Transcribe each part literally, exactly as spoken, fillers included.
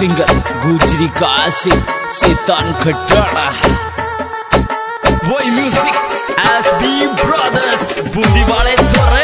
Singer गुजरी कासिम शैतान खटाड़ा। वही music S B brothers Bundi वाले छोरे।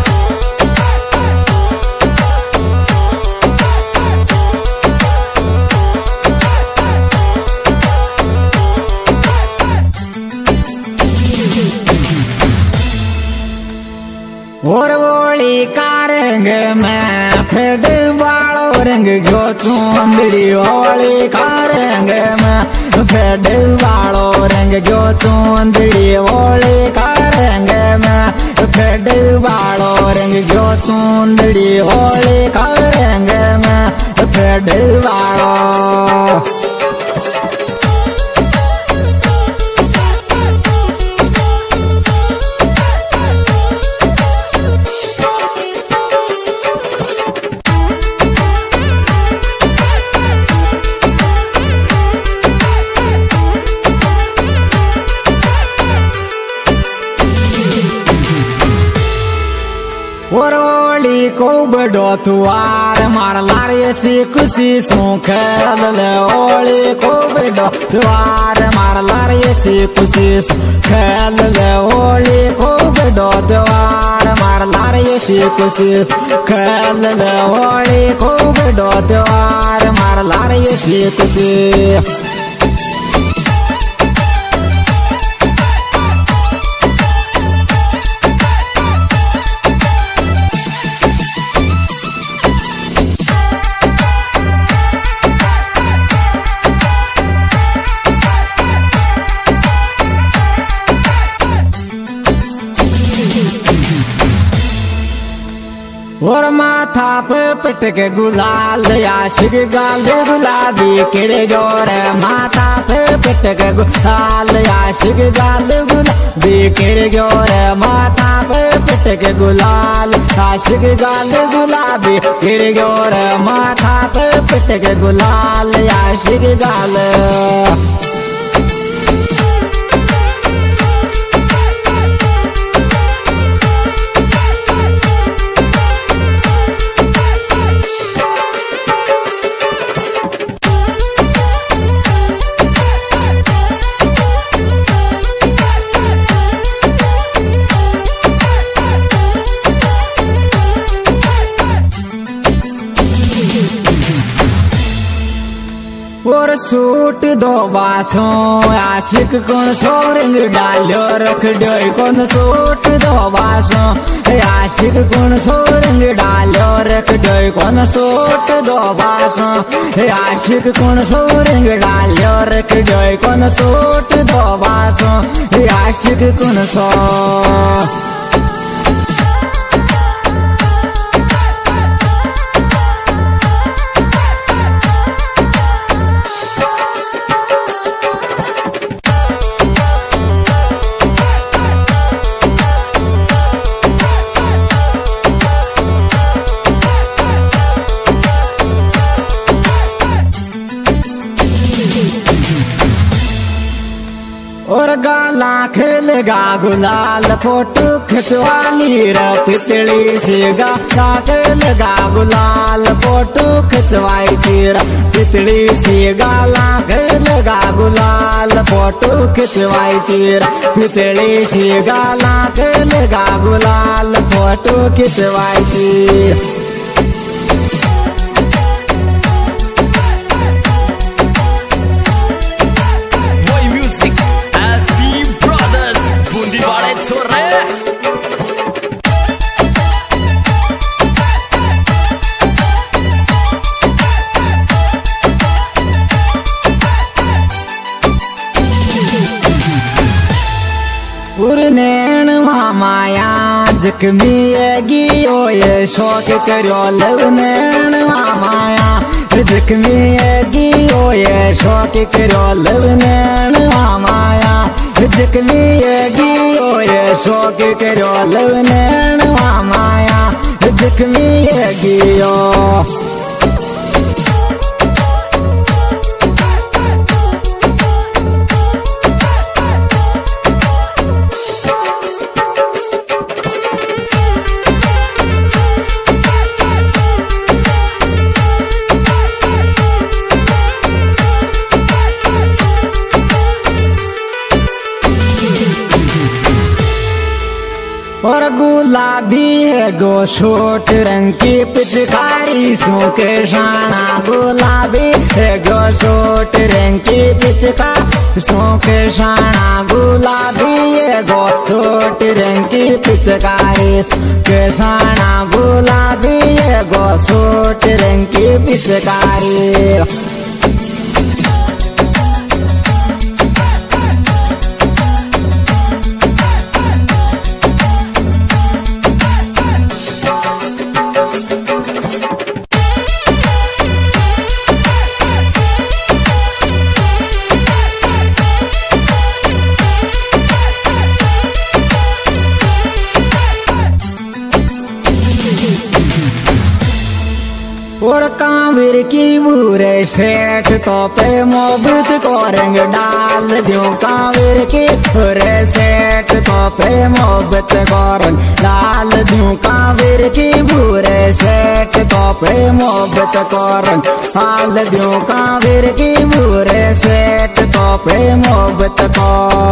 और वोली का रंग में फेड वालो रंग जो चूंदड़ी वोली का रंग में फेड वालो रंग जो चूंदड़ी वोली का रंग में फेड वालो रंग जो चूंदड़ी वोली का रंग में फेड वालो। और ओली को बड़ो तुआर मार लार ऐसी खुशी सूख ओली को बड़ो तुआर मार लार ऐसी खुशी खेल ओली को बड़ो तुआर मार लार ऐसी खुशी खेल ओली को बड़ो तुआर मार लार ऐसी खुशी। और माथा पे पिटक गुलाल आशिक गाल गुलाबी किड़े जोर माथा पे पिटक गुलाल आशिक गाल गुलाबी किड़े जोर माथा पे पिटक गुलाल आशिक गाल गुलाबी किड़े जोर माथा पे पिटक गुलाल आशिक गाल। और सूट दो बासों आशिक कौन सो रंग डालो रख डोर कौन सूट दो बासों आशिक कौन सो रंग डालो रख डोर कौन सूट दो बासों आशिक कौन सो रंग डालो रख डोर कौन सूट दो बासों आशिक कौन सो। और गाला खेलगा गुलाल फोटो खिंचवाली तितली से गाला खेलगा गुलाल फोटो खिंचवाई तेरा तितली से गाला खेलगा गुलाल फोटो खिंचवाई तेरा तितली से गाला खेलगा गुलाल फोटो खिंचवाई तेरा। नैन माया जख्मी गियो ये शौक करो लव नैन माया जख्मी गियो ये शौक करो लव नैन माया जख्मी गियो ये शौक करो लव नैन माया जख्मी गियो। और गुलाबी है गो छोट रंग की पिचकारी सो के शाना गुलाबी है गो छोट रंग की पिचकारी सो के शाना गुलाबी है गो छोट रंग की पिचकारी के शाना गुलाबी है गो छोट रंग की पिचकारी और कांवर की बुरे सेठ तो पे मोहब्बत को रंग डाल दो कांवर की बुरे सेठ तो पे मोहब्बत को रंग डाल दो कांवर की बुरे सेठ तो पे मोहब्बत को रंग डाल दो कांवर की बुरे सेठ तो पे मोहब्बत को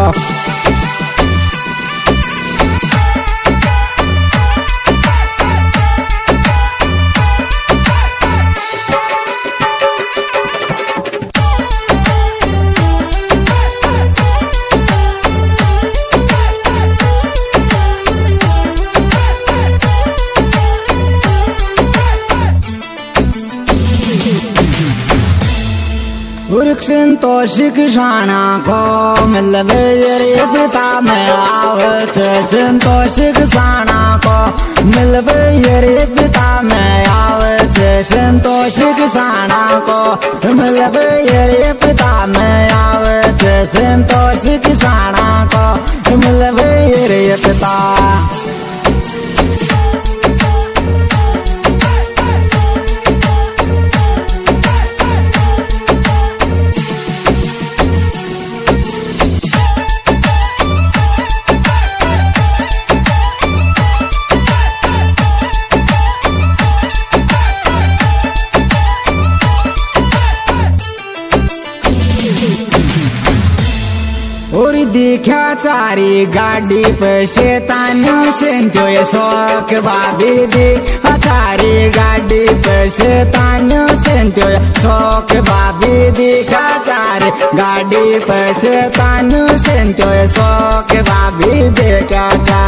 संतोषिक शाना को मिलवे ये पिता में आवत संतोषिक शाना को मिलवे ये पिता में आवत संतोषिक शाना को मिलवे ये पिता में आवत संतोषिक शाना को मिलवे ये पिता और देखा तारी गाड़ी पे शैतानियों से तो ये शौक भाभी देखा तारी गाड़ी पे शैतानियों से तो ये शौक भाभी देखा तारी गाड़ी पे शैतानियों से तो ये शौक भाभी देखा था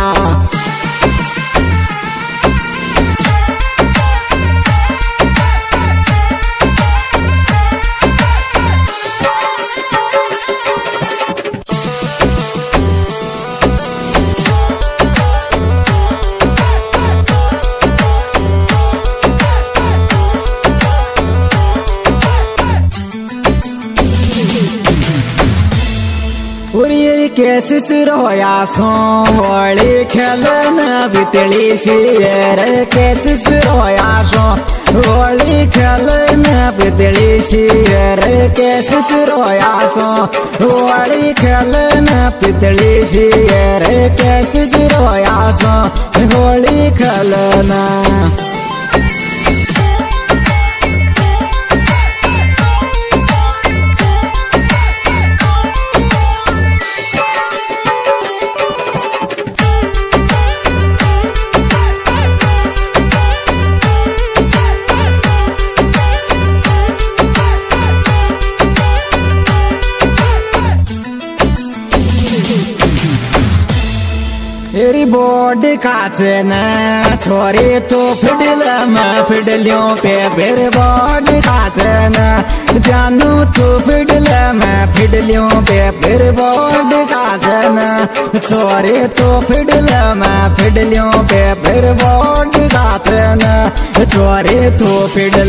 कैसे सिरोया सो वड़ी खेलन बितली सियर कैसे सिरोया सो वड़ी खेलन बितली सियर कैसे सिरोया सो वड़ी खेलन बितली सियर कैसे सिरोया सो वड़ी खेलन तेरी बॉडी खाते न छोरी तो फिडल मैं फिडलियों पे फिर बॉडी खाते न जानू तो फिडल मैं फिडलियों पे फिर बॉडी खाते न छोरी तो फिडल मैं फिडलियों पे फिर बॉडी खाते न छोरी तो फिडल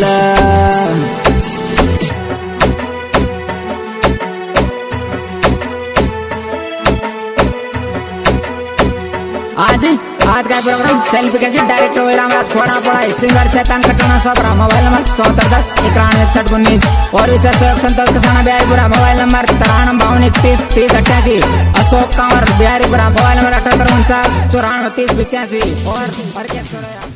आज आज का प्रोग्राम सेल्फी कैसे डायरेक्टर हुए रामराज खोड़ा पड़ा सिंगर चेतन कटना सबरा मोबाइल नंबर चौहत्तर दस इक्यानवे इकसठ उन्नीस और इसे अशोक संतोष किसाना बिहारीपुरा मोबाइल नंबर तिरानवे बावन इकतीस तीस अट्ठासी अशोक कंवर बिहारीपुरा मोबाइल नंबर अठहत्तर उनचास चौरानवे तीस पिचासी और